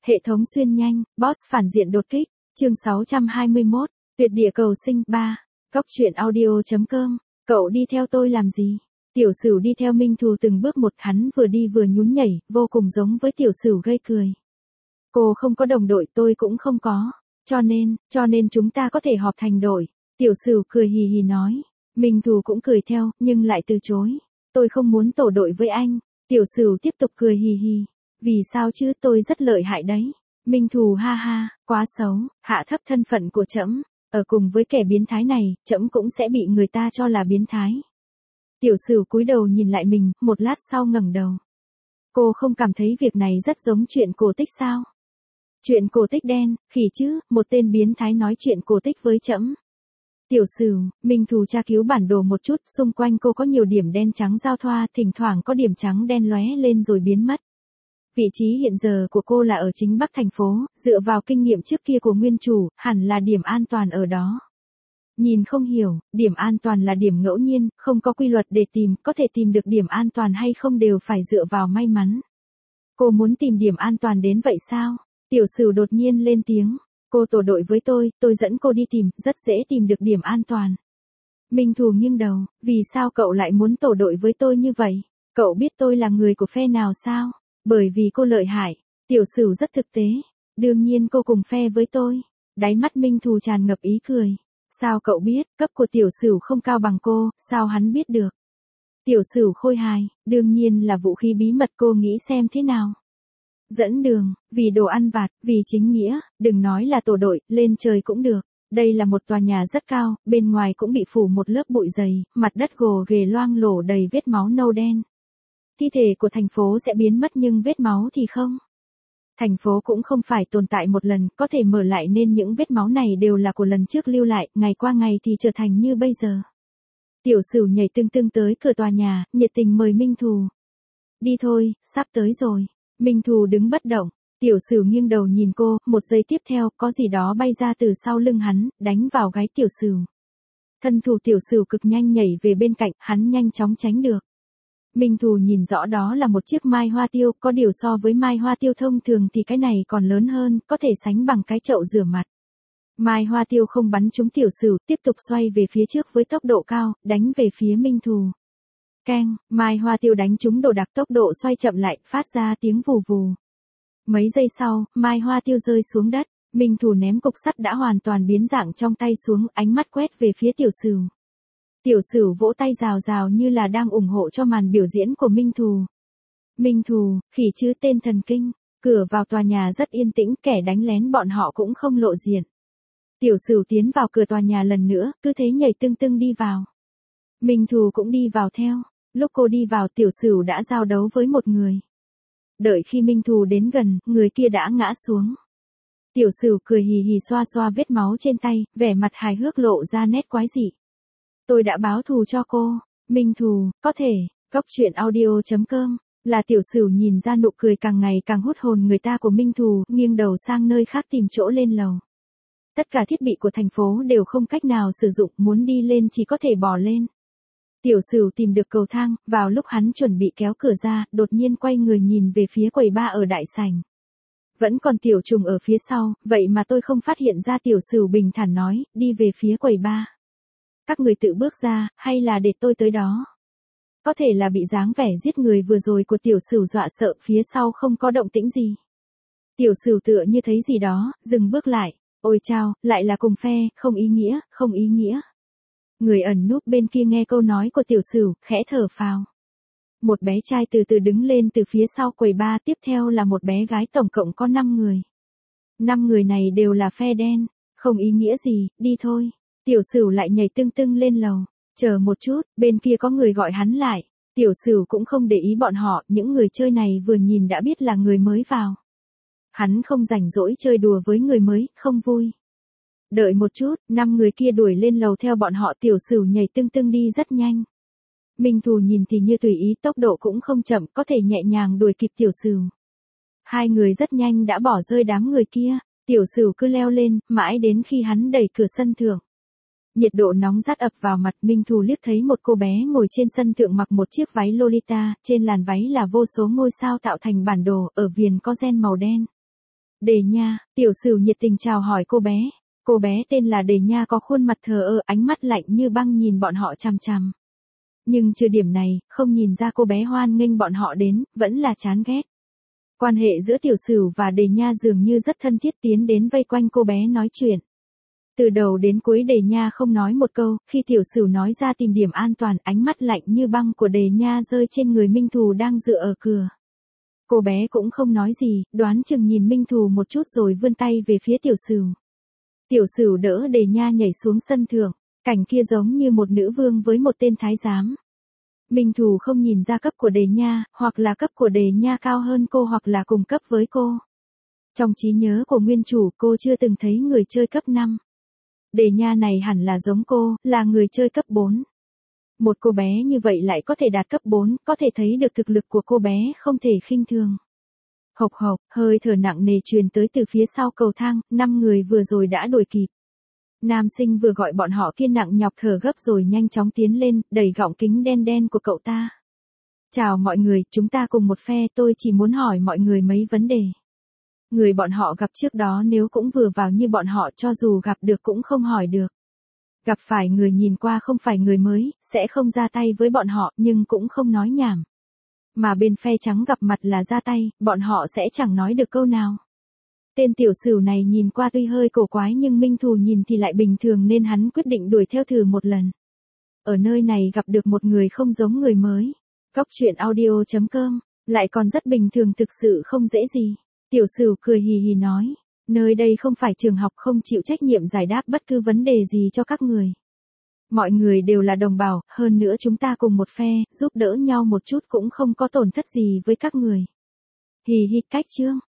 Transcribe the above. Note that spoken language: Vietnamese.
Hệ thống xuyên nhanh, boss phản diện đột kích, chương 621, tuyệt địa cầu sinh 3, Cóc truyện audio.com, cậu đi theo tôi làm gì? Tiểu Sửu đi theo Minh Thù từng bước một, hắn vừa đi vừa nhún nhảy, vô cùng giống với Tiểu Sửu gây cười. Cô không có đồng đội, tôi cũng không có, cho nên chúng ta có thể họp thành đội. Tiểu Sửu cười hì hì nói. Minh Thù cũng cười theo, nhưng lại từ chối. Tôi không muốn tổ đội với anh. Tiểu Sửu tiếp tục cười hì hì. Vì sao chứ, tôi rất lợi hại đấy. Minh Thù ha ha, quá xấu, hạ thấp thân phận của trẫm. Ở cùng với kẻ biến thái này, trẫm cũng sẽ bị người ta cho là biến thái. Tiểu Sửu cúi đầu nhìn lại mình, một lát sau ngẩng đầu. Cô không cảm thấy việc này rất giống chuyện cổ tích sao? Chuyện cổ tích đen, khỉ chứ, một tên biến thái nói chuyện cổ tích với trẫm. Tiểu Sửu, Minh Thù tra cứu bản đồ một chút, xung quanh cô có nhiều điểm đen trắng giao thoa, thỉnh thoảng có điểm trắng đen lóe lên rồi biến mất. Vị trí hiện giờ của cô là ở chính bắc thành phố, dựa vào kinh nghiệm trước kia của nguyên chủ, hẳn là điểm an toàn ở đó. Nhìn không hiểu, điểm an toàn là điểm ngẫu nhiên, không có quy luật để tìm, có thể tìm được điểm an toàn hay không đều phải dựa vào may mắn. Cô muốn tìm điểm an toàn đến vậy sao? Tiểu Sửu đột nhiên lên tiếng. Cô tổ đội với tôi dẫn cô đi tìm, rất dễ tìm được điểm an toàn. Minh Thù nghiêng đầu, vì sao cậu lại muốn tổ đội với tôi như vậy? Cậu biết tôi là người của phe nào sao? Bởi vì cô lợi hại. Tiểu Sửu rất thực tế. Đương nhiên cô cùng phe với tôi. Đáy mắt Minh Thù tràn ngập ý cười. Sao cậu biết, cấp của Tiểu Sửu không cao bằng cô, sao hắn biết được? Tiểu Sửu khôi hài, đương nhiên là vũ khí bí mật, cô nghĩ xem thế nào? Dẫn đường, vì đồ ăn vặt, vì chính nghĩa, đừng nói là tổ đội, lên trời cũng được. Đây là một tòa nhà rất cao, bên ngoài cũng bị phủ một lớp bụi dày, mặt đất gồ ghề loang lổ đầy vết máu nâu đen. Thi thể của thành phố sẽ biến mất nhưng vết máu thì không. Thành phố cũng không phải tồn tại một lần, có thể mở lại nên những vết máu này đều là của lần trước lưu lại, ngày qua ngày thì trở thành như bây giờ. Tiểu Sửu nhảy tưng tưng tới cửa tòa nhà, nhiệt tình mời Minh Thù. Đi thôi, sắp tới rồi. Minh Thù đứng bất động, Tiểu Sửu nghiêng đầu nhìn cô, một giây tiếp theo, có gì đó bay ra từ sau lưng hắn, đánh vào gáy Tiểu Sửu. Thân thủ Tiểu Sửu cực nhanh nhảy về bên cạnh, hắn nhanh chóng tránh được. Minh Thù nhìn rõ đó là một chiếc mai hoa tiêu, có điều so với mai hoa tiêu thông thường thì cái này còn lớn hơn, có thể sánh bằng cái chậu rửa mặt. Mai hoa tiêu không bắn trúng Tiểu Sửu, tiếp tục xoay về phía trước với tốc độ cao, đánh về phía Minh Thù. Keng, mai hoa tiêu đánh trúng đồ đạc, tốc độ xoay chậm lại, phát ra tiếng vù vù. Mấy giây sau, mai hoa tiêu rơi xuống đất, Minh Thù ném cục sắt đã hoàn toàn biến dạng trong tay xuống, ánh mắt quét về phía Tiểu Sửu. Tiểu Sửu vỗ tay rào rào như là đang ủng hộ cho màn biểu diễn của Minh Thù. Minh Thù, khỉ chứ, tên thần kinh. Cửa vào tòa nhà rất yên tĩnh, kẻ đánh lén bọn họ cũng không lộ diện. Tiểu Sửu tiến vào cửa tòa nhà lần nữa, cứ thế nhảy tưng tưng đi vào. Minh Thù cũng đi vào theo. Lúc cô đi vào, Tiểu Sửu đã giao đấu với một người. Đợi khi Minh Thù đến gần, người kia đã ngã xuống. Tiểu Sửu cười hì hì xoa xoa vết máu trên tay, vẻ mặt hài hước lộ ra nét quái dị. Tôi đã báo thù cho cô. Minh Thù, có thể, Cóc truyện audio.com, là Tiểu Sửu nhìn ra nụ cười càng ngày càng hút hồn người ta của Minh Thù, nghiêng đầu sang nơi khác tìm chỗ lên lầu. Tất cả thiết bị của thành phố đều không cách nào sử dụng, muốn đi lên chỉ có thể bò lên. Tiểu Sửu tìm được cầu thang, vào lúc hắn chuẩn bị kéo cửa ra, đột nhiên quay người nhìn về phía quầy bar ở đại sảnh. Vẫn còn Tiểu Trùng ở phía sau, vậy mà tôi không phát hiện ra. Tiểu Sửu bình thản nói, đi về phía quầy bar. Các người tự bước ra, hay là để tôi tới đó? Có thể là bị dáng vẻ giết người vừa rồi của Tiểu Sửu dọa sợ, phía sau không có động tĩnh gì. Tiểu Sửu tựa như thấy gì đó, dừng bước lại. Ôi chao, lại là cùng phe, không ý nghĩa, không ý nghĩa. Người ẩn núp bên kia nghe câu nói của Tiểu Sửu, khẽ thở phào. Một bé trai từ từ đứng lên từ phía sau quầy bar, tiếp theo là một bé gái, tổng cộng có 5 người. 5 người này đều là phe đen, không ý nghĩa gì, đi thôi. Tiểu Sửu lại nhảy tưng tưng lên lầu. Chờ một chút, bên kia có người gọi hắn lại. Tiểu Sửu cũng không để ý bọn họ, những người chơi này vừa nhìn đã biết là người mới vào. Hắn không rảnh rỗi chơi đùa với người mới, không vui. Đợi một chút, 5 người kia đuổi lên lầu theo bọn họ. Tiểu Sửu nhảy tưng tưng đi rất nhanh. Minh Thù nhìn thì như tùy ý, tốc độ cũng không chậm, có thể nhẹ nhàng đuổi kịp Tiểu Sửu. Hai người rất nhanh đã bỏ rơi đám người kia. Tiểu Sửu cứ leo lên, mãi đến khi hắn đẩy cửa sân thượng. Nhiệt độ nóng rát ập vào mặt. Minh Thù liếc thấy một cô bé ngồi trên sân thượng mặc một chiếc váy Lolita, trên làn váy là vô số ngôi sao tạo thành bản đồ, ở viền có ren màu đen. Đề Nha, tiểu Sửu nhiệt tình chào hỏi cô bé. Cô bé tên là Đề Nha có khuôn mặt thờ ơ, ánh mắt lạnh như băng nhìn bọn họ chằm chằm. Nhưng trừ điểm này, không nhìn ra cô bé hoan nghênh bọn họ đến, vẫn là chán ghét. Quan hệ giữa tiểu Sửu và Đề Nha dường như rất thân thiết, tiến đến vây quanh cô bé nói chuyện. Từ đầu đến cuối Đề Nha không nói một câu, khi tiểu Sửu nói ra tìm điểm an toàn, ánh mắt lạnh như băng của Đề Nha rơi trên người Minh Thù đang dựa ở cửa. Cô bé cũng không nói gì, đoán chừng nhìn Minh Thù một chút rồi vươn tay về phía tiểu Sửu. Tiểu Sửu đỡ Đề Nha nhảy xuống sân thượng, cảnh kia giống như một nữ vương với một tên thái giám. Minh Thù không nhìn ra cấp của Đề Nha, hoặc là cấp của Đề Nha cao hơn cô hoặc là cùng cấp với cô. Trong trí nhớ của nguyên chủ, cô chưa từng thấy người chơi cấp 5. Đề Nha này hẳn là giống cô, là người chơi cấp 4. Một cô bé như vậy lại có thể đạt cấp 4, có thể thấy được thực lực của cô bé không thể khinh thường. Hộc hộc, hơi thở nặng nề truyền tới từ phía sau cầu thang, 5 người vừa rồi đã đuổi kịp. Nam sinh vừa gọi bọn họ kia nặng nhọc thở gấp rồi nhanh chóng tiến lên, đẩy gọng kính đen đen của cậu ta. Chào mọi người, chúng ta cùng một phe, tôi chỉ muốn hỏi mọi người mấy vấn đề. Người bọn họ gặp trước đó nếu cũng vừa vào như bọn họ, cho dù gặp được cũng không hỏi được. Gặp phải người nhìn qua không phải người mới, sẽ không ra tay với bọn họ, nhưng cũng không nói nhảm. Mà bên phe trắng gặp mặt là ra tay, bọn họ sẽ chẳng nói được câu nào. Tên tiểu Sửu này nhìn qua tuy hơi cổ quái nhưng Minh Thù nhìn thì lại bình thường nên hắn quyết định đuổi theo thử một lần. Ở nơi này gặp được một người không giống người mới. Góc truyện audio.com, lại còn rất bình thường, thực sự không dễ gì. Tiểu Sửu cười hì hì nói, nơi đây không phải trường học, không chịu trách nhiệm giải đáp bất cứ vấn đề gì cho các người. Mọi người đều là đồng bào, hơn nữa chúng ta cùng một phe, giúp đỡ nhau một chút cũng không có tổn thất gì với các người. Hì hì, cách chương.